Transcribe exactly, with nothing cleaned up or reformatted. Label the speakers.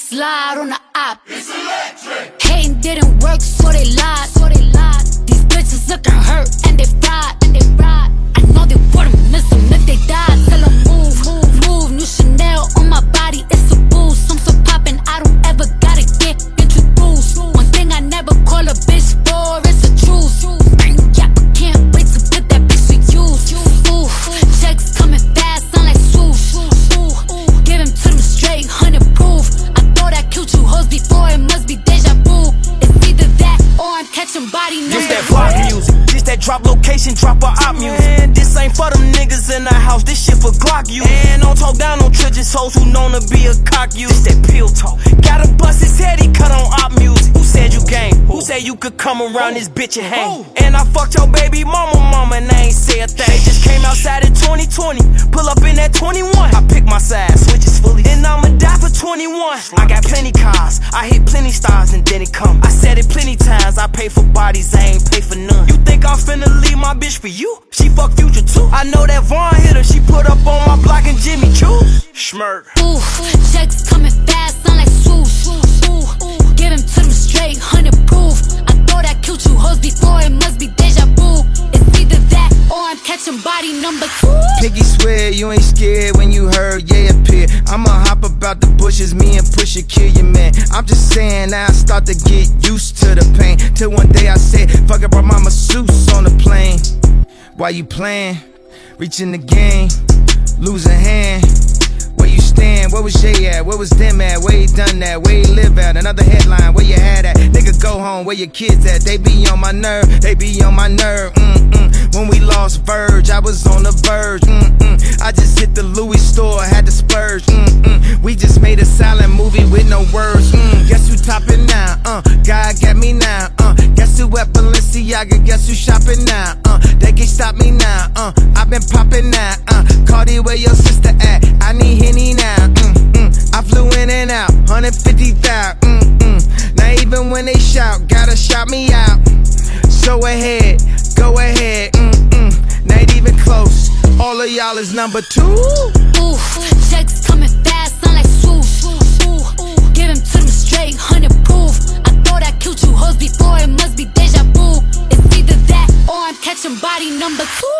Speaker 1: slide on the op.
Speaker 2: It's electric.
Speaker 1: Hating didn't work, so they lied. So they lied. These bitches looking hurt and they fried. And they fried. I know they wouldn't miss them if they died. Tell them move, move, move. New Chanel on my body, it's a boost. I'm so poppin', I don't ever gotta get introduced. One thing I never call a bitch for, it's a truce. Bang, yeah, but can't wait to put that bitch to use. Ooh, checks coming fast, sound like swoosh. Ooh, give him to them straight, hundred proof. I thought I killed you hoes before, it must be deja vu. It's either that or I'm catching body numbers.
Speaker 3: This that block music, this that drop location, drop a op music. Man, this ain't for them niggas in the house, this shit for Glock use. And don't talk down on Tridges hoes who known to be a cock use. This that pill talk, gotta bust his head, he cut on op music. Who said you game? Who said you could come around this bitch and hang? And I fucked your baby mama, mama, and I ain't say a thing. They just came outside in twenty twenty, pull up in that twenty-one. I pick my side, switches fully, and I'ma die for twenty-one. I got plenty cars, I hit plenty stars, and then it come. I said it plenty times, I pay for bodies, I ain't pay for none. You think I'm finna leave my bitch for you? She fuck Future too. I know that Vaughn hit her, she put up on my block and Jimmy Choo. Schmirk.
Speaker 1: Ooh, checks coming fast, sound like swoosh. Ooh, give him to them straight, hundred proof. I thought I killed you hoes before, it must be deja vu. It's either that or I'm catching body number two.
Speaker 4: Piggy swear you ain't scared when you heard yeah appear. I'ma hop about the bushes, me and Pusha kill your man. I'm just saying now I start to get used to the pain. Till one day I said, fuck it, brought my masseuse on the plane. Why you playing? Reaching the game, losing hand. Where you stand? Where was Jay at? Where was them at? Where he done that? Where he live at? Another headline, where you had at? Nigga, go home, where your kids at? They be on my nerve, they be on my nerve. Mm-mm. When we lost Verge, I was on the verge. Mm-mm. I just hit the Louis store, had to splurge. Mm-mm. We just made a silent movie with no words. Mm. Guess who topping now? Uh, God got me now. Uh, guess who at Balenciaga? Guess who shopping now? Uh, they can't stop me now. Uh, I've been popping now. Uh, Cardi, where your sister at? I need Henny now. Mm-mm. I flew in and out, one hundred fifty thousand. Mm-mm. Now even when they shout, gotta shout me out. So ahead, go ahead. Mm-mm. Not even close. All of y'all is number two.
Speaker 1: Ooh, checks coming fast, sound like swoosh. Ooh, give him to them straight, hundred proof. I thought I killed you hoes before, it must be deja vu. It's either that or I'm catching body number two.